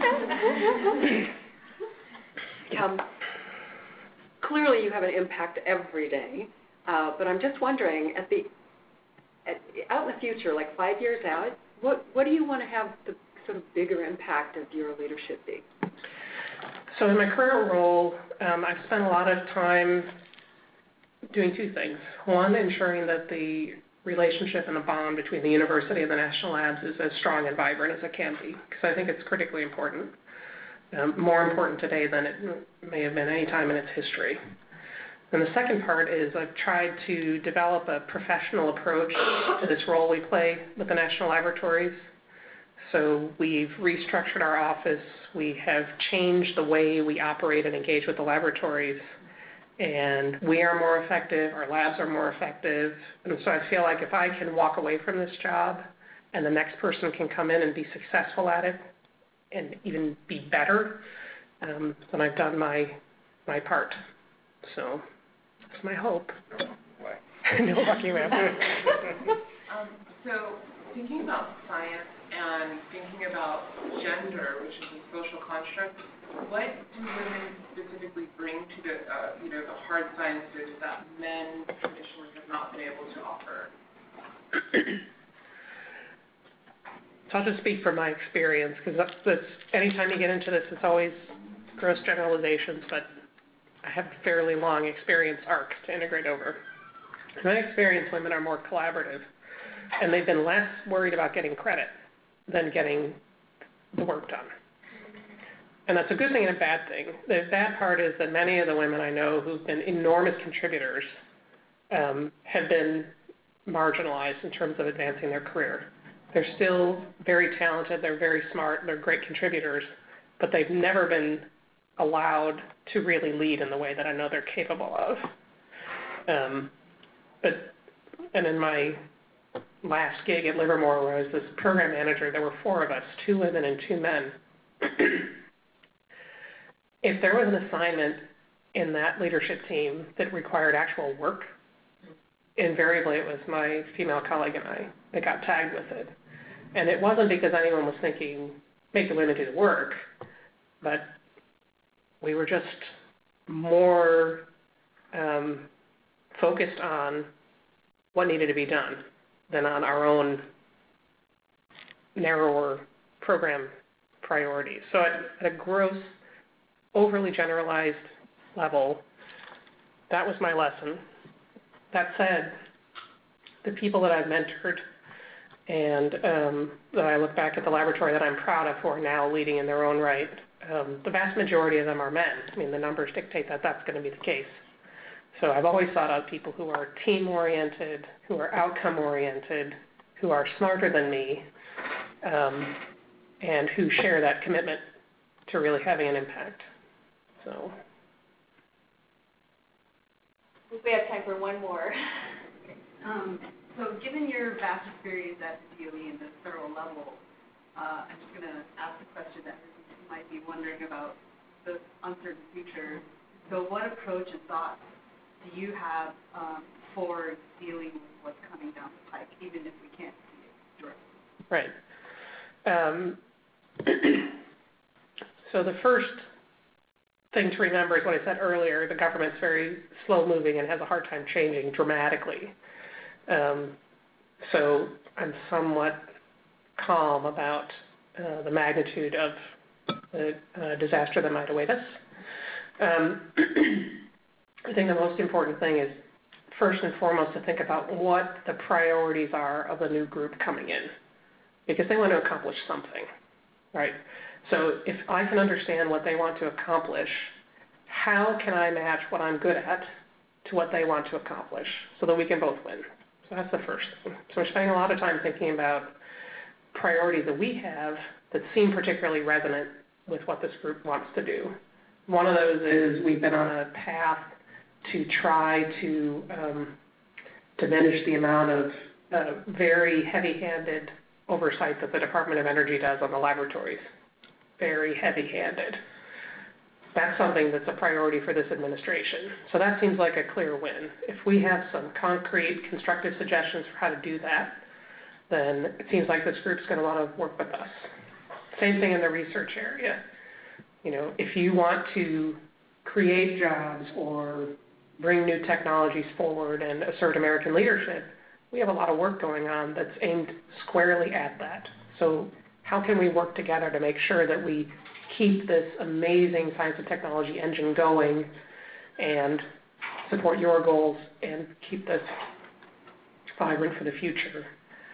Clearly you have an impact every day, but I'm just wondering, out in the future, like 5 years out, what do you want to have the sort of bigger impact of your leadership be? So in my current role, I've spent a lot of time doing 2 things. One, ensuring that the relationship and the bond between the university and the national labs is as strong and vibrant as it can be, because I think it's critically important, more important today than it may have been any time in its history. And the second part is I've tried to develop a professional approach to this role we play with the national laboratories. So we've restructured our office. We have changed the way we operate and engage with the laboratories. And we are more effective, our labs are more effective. And so I feel like if I can walk away from this job and the next person can come in and be successful at it and even be better, then I've done my part. So that's my hope. No lucky man. So thinking about science and thinking about gender, which is a social construct, what do women specifically bring to the hard sciences that men traditionally have not been able to offer? So I'll just speak from my experience, because that's anytime you get into this, it's always gross generalizations, but I have a fairly long experience arc to integrate over. In my experience, women are more collaborative, and they've been less worried about getting credit than getting the work done. And that's a good thing and a bad thing. The bad part is that many of the women I know who've been enormous contributors have been marginalized in terms of advancing their career. They're still very talented, they're very smart, they're great contributors, but they've never been allowed to really lead in the way that I know they're capable of. And in my last gig at Livermore, where I was this program manager, there were 4 of us, 2 women and 2 men. If there was an assignment in that leadership team that required actual work, invariably it was my female colleague and I that got tagged with it. And it wasn't because anyone was thinking, make the women do the work, but we were just more focused on what needed to be done than on our own narrower program priorities. So at a gross, overly generalized level, that was my lesson. That said, the people that I've mentored and that I look back at the laboratory that I'm proud of who are now leading in their own right, the vast majority of them are men. I mean, the numbers dictate that that's going to be the case. So I've always sought out people who are team-oriented, who are outcome-oriented, who are smarter than me, and who share that commitment to really having an impact. So. I think we have time for one more. So given your vast experience at the DOE and the federal level, I'm just going to ask a question that you might be wondering about the uncertain future. So what approach and thoughts do you have for dealing with what's coming down the pike, even if we can't see it directly? Right. So the first thing to remember is what I said earlier, the government's very slow-moving and has a hard time changing dramatically. So I'm somewhat calm about the magnitude of the disaster that might await us. I think the most important thing is, first and foremost, to think about what the priorities are of the new group coming in, because they want to accomplish something, right? So if I can understand what they want to accomplish, how can I match what I'm good at to what they want to accomplish so that we can both win? So that's the first thing. So we're spending a lot of time thinking about priorities that we have that seem particularly resonant with what this group wants to do. One of those is we've been on a path to try to diminish the amount of very heavy-handed oversight that the Department of Energy does on the laboratories. Very heavy-handed. That's something that's a priority for this administration. So that seems like a clear win. If we have some concrete, constructive suggestions for how to do that, then it seems like this group's going to want to work with us. Same thing in the research area. You know, if you want to create jobs or bring new technologies forward and assert American leadership, we have a lot of work going on that's aimed squarely at that. So how can we work together to make sure that we keep this amazing science and technology engine going and support your goals and keep this vibrant for the future?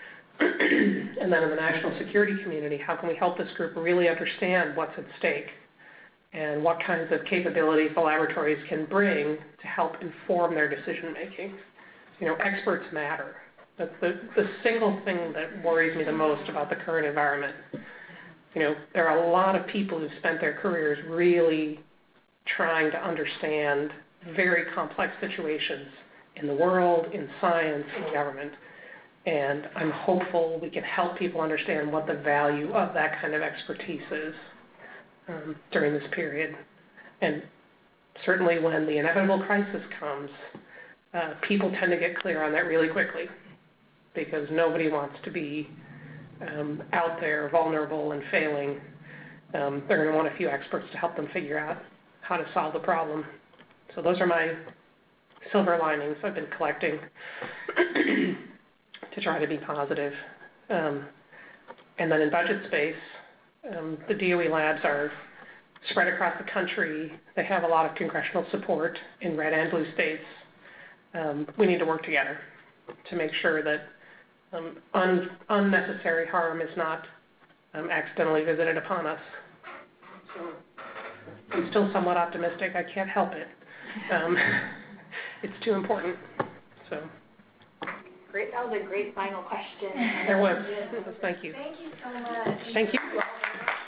And then in the national security community, how can we help this group really understand what's at stake and what kinds of capabilities the laboratories can bring to help inform their decision making? You know, experts matter. That's the single thing that worries me the most about the current environment. You know, there are a lot of people who've spent their careers really trying to understand very complex situations in the world, in science, in government. And I'm hopeful we can help people understand what the value of that kind of expertise is during this period. And certainly when the inevitable crisis comes, people tend to get clear on that really quickly, because nobody wants to be out there vulnerable and failing. They're going to want a few experts to help them figure out how to solve the problem. So those are my silver linings I've been collecting to try to be positive. And then in budget space, the DOE labs are spread across the country. They have a lot of congressional support in red and blue states. We need to work together to make sure that unnecessary harm is not accidentally visited upon us. So I'm still somewhat optimistic. I can't help it. It's too important. So. Great, that was a great final question. There was. Thank you. Thank you so much. Thank you.